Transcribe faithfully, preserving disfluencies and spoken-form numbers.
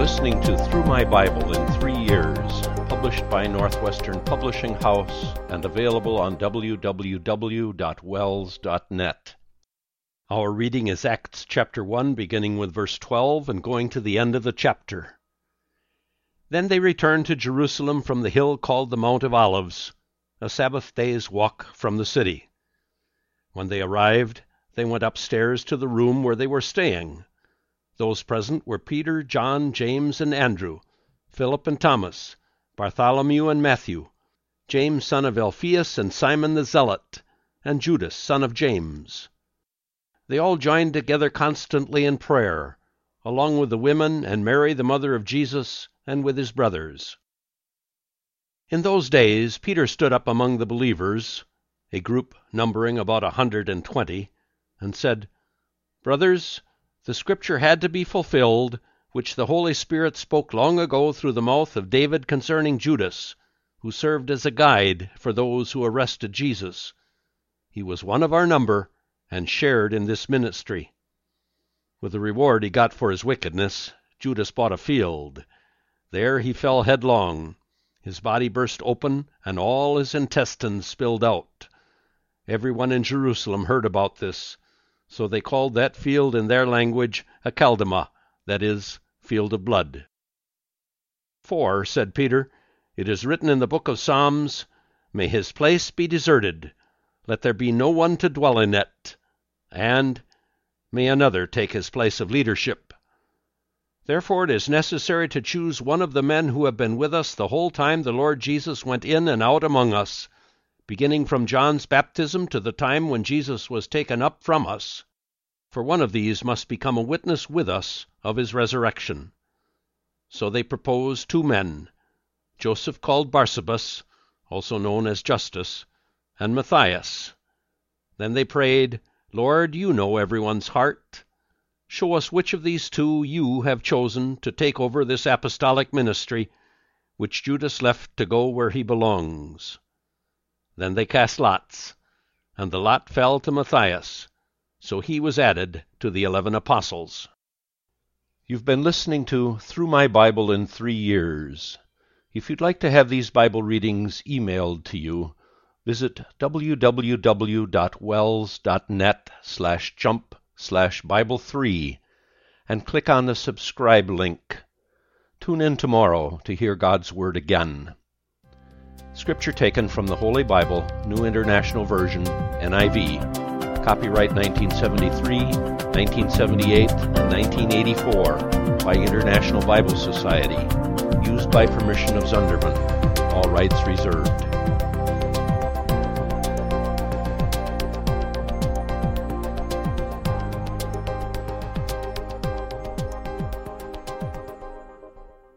listening to Through My Bible in Three Years, published by Northwestern Publishing House and available on w w w dot wells dot net. Our reading is Acts chapter one, beginning with verse twelve and going to the end of the chapter. Then they returned to Jerusalem from the hill called the Mount of Olives, a Sabbath day's walk from the city. When they arrived, they went upstairs to the room where they were staying. Those present were Peter, John, James, and Andrew, Philip and Thomas, Bartholomew and Matthew, James son of Alphaeus and Simon the Zealot, and Judas son of James. They all joined together constantly in prayer, along with the women and Mary the mother of Jesus, and with his brothers. In those days Peter stood up among the believers, a group numbering about a hundred and twenty, and said, "Brothers, the Scripture had to be fulfilled, which the Holy Spirit spoke long ago through the mouth of David concerning Judas, who served as a guide for those who arrested Jesus. He was one of our number and shared in this ministry. With the reward he got for his wickedness, Judas bought a field. There he fell headlong. His body burst open, and all his intestines spilled out. Everyone in Jerusalem heard about this, so they called that field in their language Akeldama, that is, field of blood. For, said Peter, it is written in the book of Psalms, May his place be deserted, let there be no one to dwell in it, and may another take his place of leadership. Therefore it is necessary to choose one of the men who have been with us the whole time the Lord Jesus went in and out among us, beginning from John's baptism to the time when Jesus was taken up from us. For one of these must become a witness with us of his resurrection. So they proposed two men, Joseph called Barsabas, also known as Justus, and Matthias. Then they prayed, Lord, you know everyone's heart. Show us which of these two you have chosen to take over this apostolic ministry, which Judas left to go where he belongs. Then they cast lots, and the lot fell to Matthias, so he was added to the eleven apostles. You've been listening to Through My Bible in Three Years. If you'd like to have these Bible readings emailed to you, visit w w w dot wells dot net slash jump slash Bible three and click on the subscribe link. Tune in tomorrow to hear God's Word again. Scripture taken from the Holy Bible, New International Version, N I V. Copyright nineteen seventy-three, nineteen seventy-eight, and nineteen eighty-four by International Bible Society. Used by permission of Zunderman. All rights reserved.